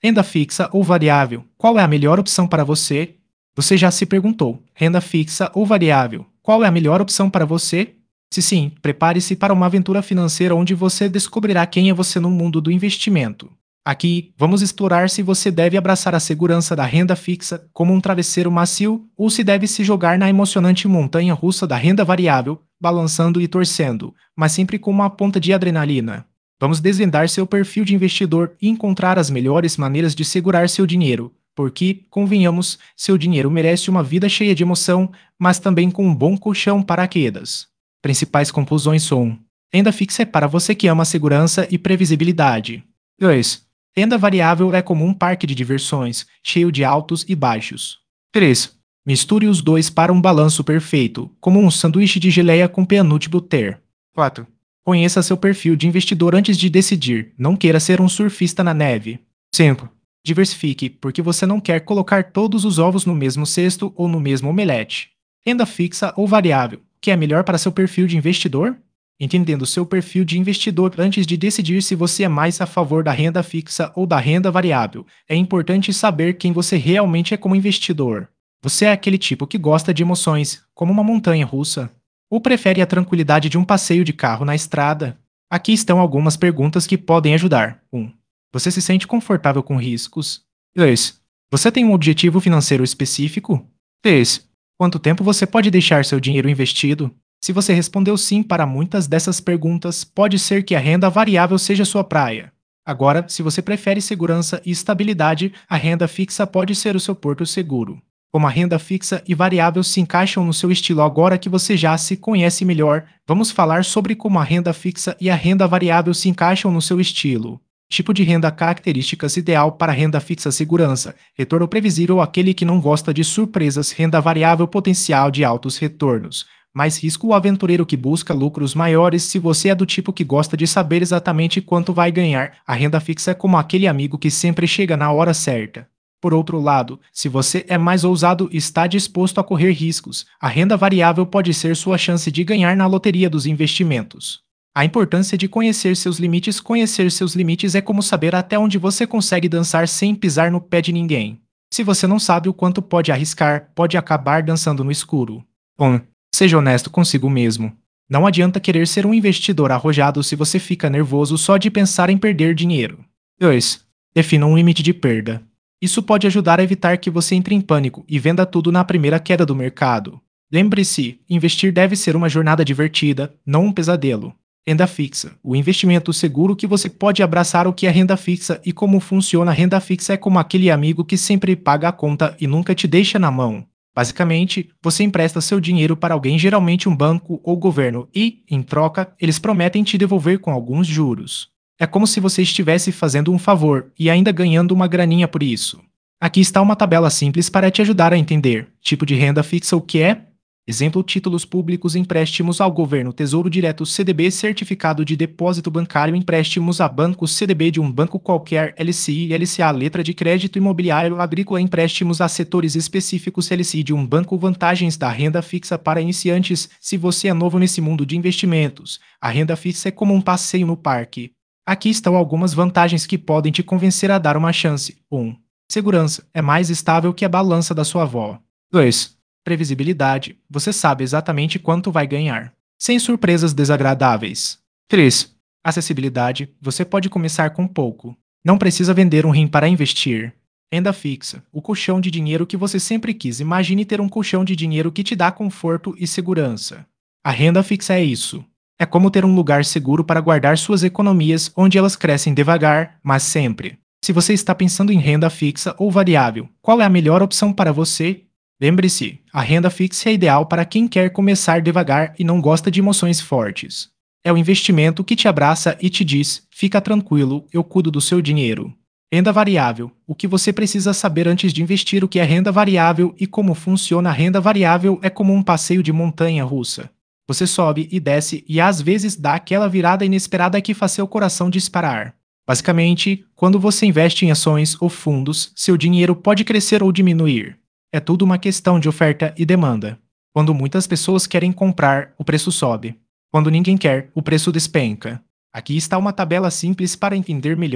Renda fixa ou variável? Qual é a melhor opção para você? Você já se perguntou: renda fixa ou variável? Qual é a melhor opção para você? Se sim, prepare-se para uma aventura financeira onde você descobrirá quem é você no mundo do investimento. Aqui, vamos explorar se você deve abraçar a segurança da renda fixa como um travesseiro macio ou se deve se jogar na emocionante montanha russa da renda variável, balançando e torcendo, mas sempre com uma ponta de adrenalina. Vamos desvendar seu perfil de investidor e encontrar as melhores maneiras de segurar seu dinheiro, porque, convenhamos, seu dinheiro merece uma vida cheia de emoção, mas também com um bom colchão paraquedas. Principais conclusões são: renda fixa é para você que ama segurança e previsibilidade. 2. Renda variável é como um parque de diversões, cheio de altos e baixos. 3. Misture os dois para um balanço perfeito, como um sanduíche de geleia com peanut butter. 4. Conheça seu perfil de investidor antes de decidir, não queira ser um surfista na neve. 5. Diversifique, porque você não quer colocar todos os ovos no mesmo cesto ou no mesmo omelete. Renda fixa ou variável, que é melhor para seu perfil de investidor? Entendendo seu perfil de investidor antes de decidir se você é mais a favor da renda fixa ou da renda variável, é importante saber quem você realmente é como investidor. Você é aquele tipo que gosta de emoções, como uma montanha russa? Ou prefere a tranquilidade de um passeio de carro na estrada? Aqui estão algumas perguntas que podem ajudar. 1. Você se sente confortável com riscos? 2. Você tem um objetivo financeiro específico? 3. Quanto tempo você pode deixar seu dinheiro investido? Se você respondeu sim para muitas dessas perguntas, pode ser que a renda variável seja sua praia. Agora, se você prefere segurança e estabilidade, a renda fixa pode ser o seu porto seguro. Como a renda fixa e variável se encaixam no seu estilo agora que você já se conhece melhor, vamos falar sobre como a renda fixa e a renda variável se encaixam no seu estilo. Tipo de renda: características ideal para renda fixa: segurança, retorno previsível, aquele que não gosta de surpresas. Renda variável: potencial de altos retornos, mais risco, o aventureiro que busca lucros maiores. Se você é do tipo que gosta de saber exatamente quanto vai ganhar, a renda fixa é como aquele amigo que sempre chega na hora certa. Por outro lado, se você é mais ousado e está disposto a correr riscos, a renda variável pode ser sua chance de ganhar na loteria dos investimentos. A importância de conhecer seus limites: conhecer seus limites é como saber até onde você consegue dançar sem pisar no pé de ninguém. Se você não sabe o quanto pode arriscar, pode acabar dançando no escuro. 1. Seja honesto consigo mesmo. Não adianta querer ser um investidor arrojado se você fica nervoso só de pensar em perder dinheiro. 2. Defina um limite de perda. Isso pode ajudar a evitar que você entre em pânico e venda tudo na primeira queda do mercado. Lembre-se, investir deve ser uma jornada divertida, não um pesadelo. Renda fixa: o investimento seguro que você pode abraçar. O que é renda fixa e como funciona? A renda fixa é como aquele amigo que sempre paga a conta e nunca te deixa na mão. Basicamente, você empresta seu dinheiro para alguém, geralmente um banco ou governo, e, em troca, eles prometem te devolver com alguns juros. É como se você estivesse fazendo um favor e ainda ganhando uma graninha por isso. Aqui está uma tabela simples para te ajudar a entender. Tipo de renda fixa: o que é? Exemplo: títulos públicos, empréstimos ao governo, tesouro direto, CDB, certificado de depósito bancário, empréstimos a bancos, CDB de um banco qualquer, LCI, LCA, letra de crédito imobiliário agrícola, empréstimos a setores específicos, LCI de um banco. Vantagens da renda fixa para iniciantes: se você é novo nesse mundo de investimentos, a renda fixa é como um passeio no parque. Aqui estão algumas vantagens que podem te convencer a dar uma chance. 1. Segurança: é mais estável que a balança da sua avó. 2. Previsibilidade: você sabe exatamente quanto vai ganhar, sem surpresas desagradáveis. 3. Acessibilidade: você pode começar com pouco. Não precisa vender um rim para investir. Renda fixa: o colchão de dinheiro que você sempre quis. Imagine ter um colchão de dinheiro que te dá conforto e segurança. A renda fixa é isso. É como ter um lugar seguro para guardar suas economias, onde elas crescem devagar, mas sempre. Se você está pensando em renda fixa ou variável, qual é a melhor opção para você? Lembre-se, a renda fixa é ideal para quem quer começar devagar e não gosta de emoções fortes. É o investimento que te abraça e te diz: fica tranquilo, eu cuido do seu dinheiro. Renda variável: o que você precisa saber antes de investir. O que é renda variável e como funciona? A renda variável é como um passeio de montanha russa. Você sobe e desce e às vezes dá aquela virada inesperada que faz seu coração disparar. Basicamente, quando você investe em ações ou fundos, seu dinheiro pode crescer ou diminuir. É tudo uma questão de oferta e demanda. Quando muitas pessoas querem comprar, o preço sobe. Quando ninguém quer, o preço despenca. Aqui está uma tabela simples para entender melhor.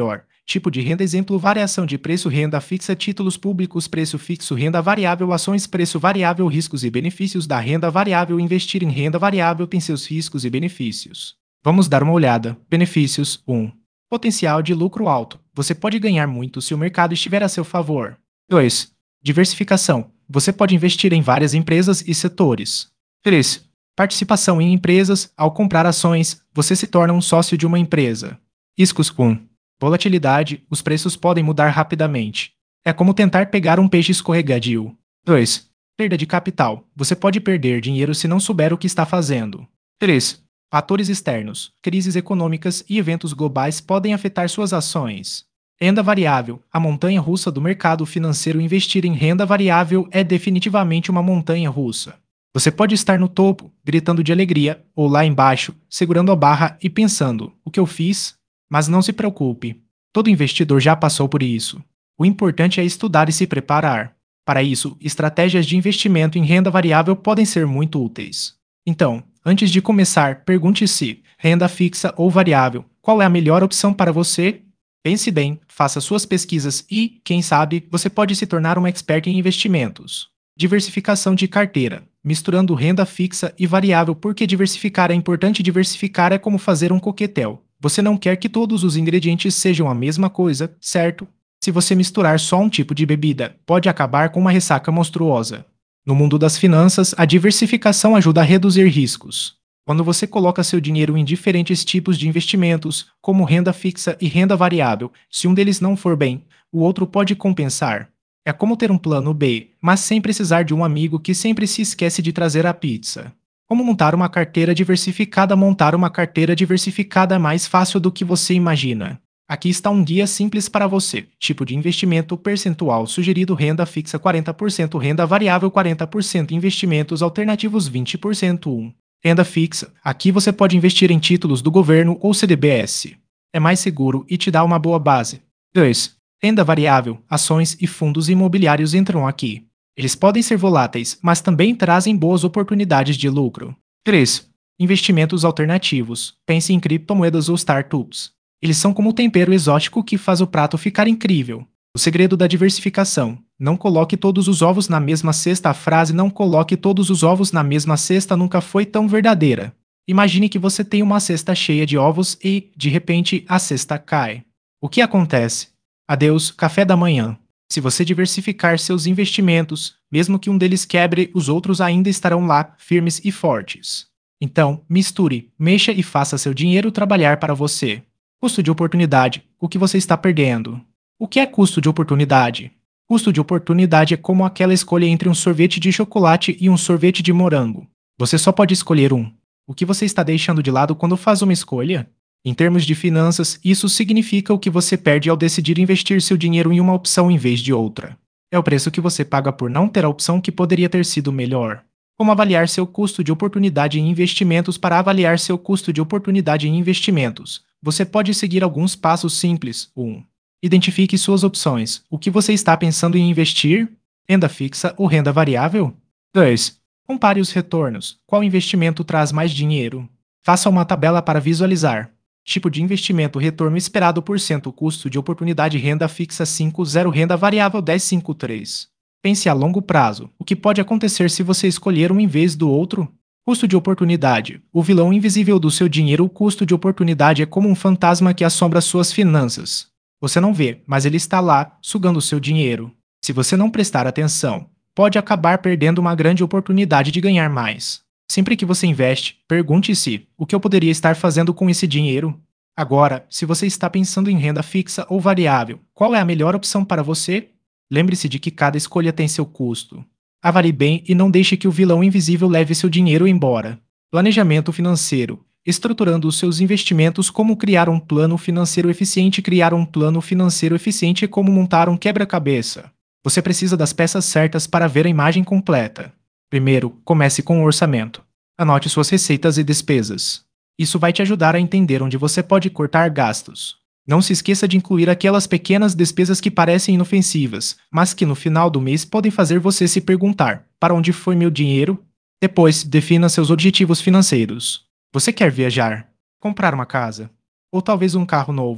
Tipo de renda exemplo variação de preço renda fixa títulos públicos preço fixo renda variável ações preço variável riscos e benefícios da renda variável investir em renda variável tem seus riscos e benefícios. Vamos dar uma olhada. Benefícios 1. Potencial de lucro alto. Você pode ganhar muito se o mercado estiver a seu favor. 2. Diversificação. Você pode investir em várias empresas e setores. 3. Participação em empresas. Ao comprar ações, você se torna um sócio de uma empresa. Riscos 1. Volatilidade. Os preços podem mudar rapidamente. É como tentar pegar um peixe escorregadio. 2. Perda de capital. Você pode perder dinheiro se não souber o que está fazendo. 3. Fatores externos. Crises econômicas e eventos globais podem afetar suas ações. Renda variável. A montanha russa do mercado financeiro investir em renda variável é definitivamente uma montanha russa. Você pode estar no topo, gritando de alegria, ou lá embaixo, segurando a barra e pensando: o que eu fiz? Mas não se preocupe. Todo investidor já passou por isso. O importante é estudar e se preparar. Para isso, estratégias de investimento em renda variável podem ser muito úteis. Então, antes de começar, pergunte-se: renda fixa ou variável, qual é a melhor opção para você? Pense bem, faça suas pesquisas e, quem sabe, você pode se tornar um expert em investimentos. Diversificação de carteira. Misturando renda fixa e variável. Por que diversificar é importante? Diversificar é como fazer um coquetel. Você não quer que todos os ingredientes sejam a mesma coisa, certo? Se você misturar só um tipo de bebida, pode acabar com uma ressaca monstruosa. No mundo das finanças, a diversificação ajuda a reduzir riscos. Quando você coloca seu dinheiro em diferentes tipos de investimentos, como renda fixa e renda variável, se um deles não for bem, o outro pode compensar. É como ter um plano B, mas sem precisar de um amigo que sempre se esquece de trazer a pizza. Como montar uma carteira diversificada? Montar uma carteira diversificada é mais fácil do que você imagina. Aqui está um guia simples para você. Tipo de investimento percentual sugerido renda fixa 40%, renda variável 40%, investimentos alternativos 20%. Renda fixa. Aqui você pode investir em títulos do governo ou CDBs. É mais seguro e te dá uma boa base. 2. Renda variável. Ações e fundos imobiliários entram aqui. Eles podem ser voláteis, mas também trazem boas oportunidades de lucro. 3. Investimentos alternativos. Pense em criptomoedas ou startups. Eles são como o tempero exótico que faz o prato ficar incrível. O segredo da diversificação. Não coloque todos os ovos na mesma cesta. A frase "não coloque todos os ovos na mesma cesta" nunca foi tão verdadeira. Imagine que você tem uma cesta cheia de ovos e, de repente, a cesta cai. O que acontece? Adeus, café da manhã. Se você diversificar seus investimentos, mesmo que um deles quebre, os outros ainda estarão lá, firmes e fortes. Então, misture, mexa e faça seu dinheiro trabalhar para você. Custo de oportunidade. O que você está perdendo? O que é custo de oportunidade? Custo de oportunidade é como aquela escolha entre um sorvete de chocolate e um sorvete de morango. Você só pode escolher um. O que você está deixando de lado quando faz uma escolha? Em termos de finanças, isso significa o que você perde ao decidir investir seu dinheiro em uma opção em vez de outra. É o preço que você paga por não ter a opção que poderia ter sido melhor. Como avaliar seu custo de oportunidade em investimentos? Para avaliar seu custo de oportunidade em investimentos, você pode seguir alguns passos simples. 1. Identifique suas opções. O que você está pensando em investir? Renda fixa ou renda variável? 2. Compare os retornos. Qual investimento traz mais dinheiro? Faça uma tabela para visualizar. Tipo de investimento: retorno esperado por cento, custo de oportunidade, renda fixa 5,0, renda variável 10,53. Pense a longo prazo. O que pode acontecer se você escolher um em vez do outro? Custo de oportunidade. O vilão invisível do seu dinheiro. O custo de oportunidade é como um fantasma que assombra suas finanças. Você não vê, mas ele está lá, sugando seu dinheiro. Se você não prestar atenção, pode acabar perdendo uma grande oportunidade de ganhar mais. Sempre que você investe, pergunte-se: o que eu poderia estar fazendo com esse dinheiro? Agora, se você está pensando em renda fixa ou variável, qual é a melhor opção para você? Lembre-se de que cada escolha tem seu custo. Avalie bem e não deixe que o vilão invisível leve seu dinheiro embora. Planejamento financeiro. Estruturando os seus investimentos. Como criar um plano financeiro eficiente? Criar um plano financeiro eficiente é como montar um quebra-cabeça. Você precisa das peças certas para ver a imagem completa. Primeiro, comece com o orçamento. Anote suas receitas e despesas. Isso vai te ajudar a entender onde você pode cortar gastos. Não se esqueça de incluir aquelas pequenas despesas que parecem inofensivas, mas que no final do mês podem fazer você se perguntar: para onde foi meu dinheiro? Depois, defina seus objetivos financeiros. Você quer viajar? Comprar uma casa? Ou talvez um carro novo?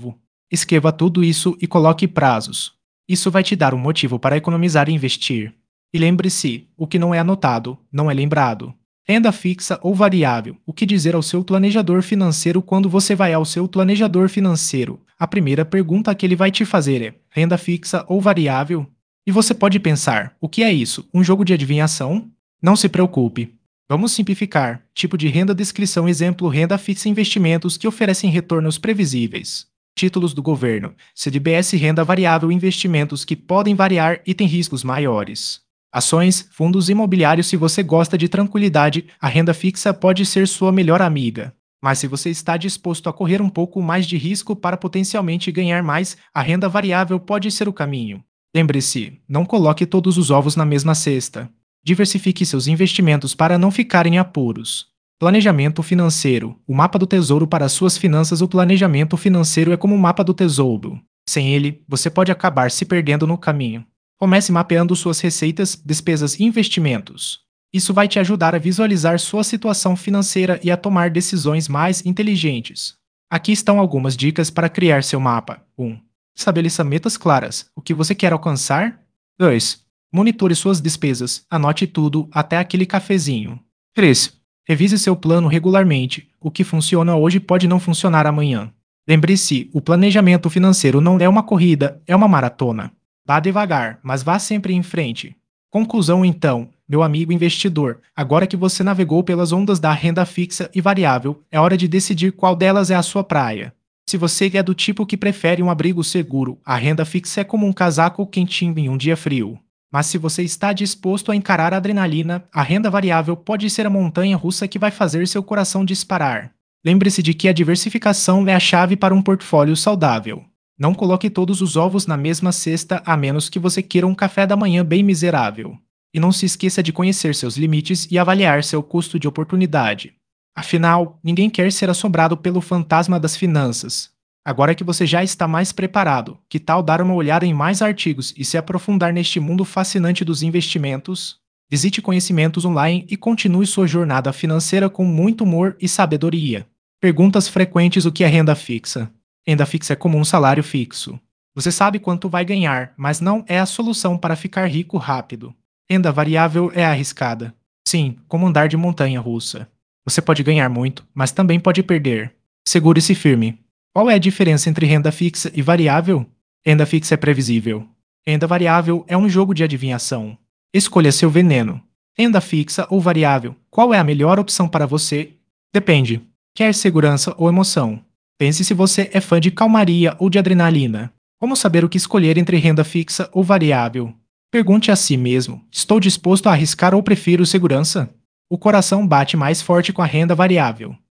Escreva tudo isso e coloque prazos. Isso vai te dar um motivo para economizar e investir. E lembre-se: o que não é anotado, não é lembrado. Renda fixa ou variável. O que dizer ao seu planejador financeiro quando você vai ao seu planejador financeiro? A primeira pergunta que ele vai te fazer é: renda fixa ou variável? E você pode pensar: o que é isso? Um jogo de adivinhação? Não se preocupe. Vamos simplificar. Tipo de renda, descrição, exemplo: renda fixa, investimentos que oferecem retornos previsíveis. Títulos do governo: CDBS, renda variável, investimentos que podem variar e têm riscos maiores. Ações, fundos imobiliários. Se você gosta de tranquilidade, a renda fixa pode ser sua melhor amiga. Mas se você está disposto a correr um pouco mais de risco para potencialmente ganhar mais, a renda variável pode ser o caminho. Lembre-se: não coloque todos os ovos na mesma cesta. Diversifique seus investimentos para não ficar em apuros. Planejamento financeiro. O mapa do tesouro para suas finanças. O planejamento financeiro é como um mapa do tesouro. Sem ele, você pode acabar se perdendo no caminho. Comece mapeando suas receitas, despesas e investimentos. Isso vai te ajudar a visualizar sua situação financeira e a tomar decisões mais inteligentes. Aqui estão algumas dicas para criar seu mapa. 1. Estabeleça metas claras. O que você quer alcançar? 2. Monitore suas despesas. Anote tudo, até aquele cafezinho. 3. Revise seu plano regularmente. O que funciona hoje pode não funcionar amanhã. Lembre-se: o planejamento financeiro não é uma corrida, é uma maratona. Vá devagar, mas vá sempre em frente. Conclusão então, meu amigo investidor: agora que você navegou pelas ondas da renda fixa e variável, é hora de decidir qual delas é a sua praia. Se você é do tipo que prefere um abrigo seguro, a renda fixa é como um casaco quentinho em um dia frio. Mas se você está disposto a encarar a adrenalina, a renda variável pode ser a montanha russa que vai fazer seu coração disparar. Lembre-se de que a diversificação é a chave para um portfólio saudável. Não coloque todos os ovos na mesma cesta, a menos que você queira um café da manhã bem miserável. E não se esqueça de conhecer seus limites e avaliar seu custo de oportunidade. Afinal, ninguém quer ser assombrado pelo fantasma das finanças. Agora que você já está mais preparado, que tal dar uma olhada em mais artigos e se aprofundar neste mundo fascinante dos investimentos? Visite Conhecimentos Online e continue sua jornada financeira com muito humor e sabedoria. Perguntas frequentes: o que é renda fixa? Renda fixa é como um salário fixo. Você sabe quanto vai ganhar, mas não é a solução para ficar rico rápido. Renda variável é arriscada. Sim, como andar de montanha russa. Você pode ganhar muito, mas também pode perder. Segure-se firme. Qual é a diferença entre renda fixa e variável? Renda fixa é previsível. Renda variável é um jogo de adivinhação. Escolha seu veneno. Renda fixa ou variável, qual é a melhor opção para você? Depende. Quer segurança ou emoção? Pense se você é fã de calmaria ou de adrenalina. Como saber o que escolher entre renda fixa ou variável? Pergunte a si mesmo: estou disposto a arriscar ou prefiro segurança? O coração bate mais forte com a renda variável.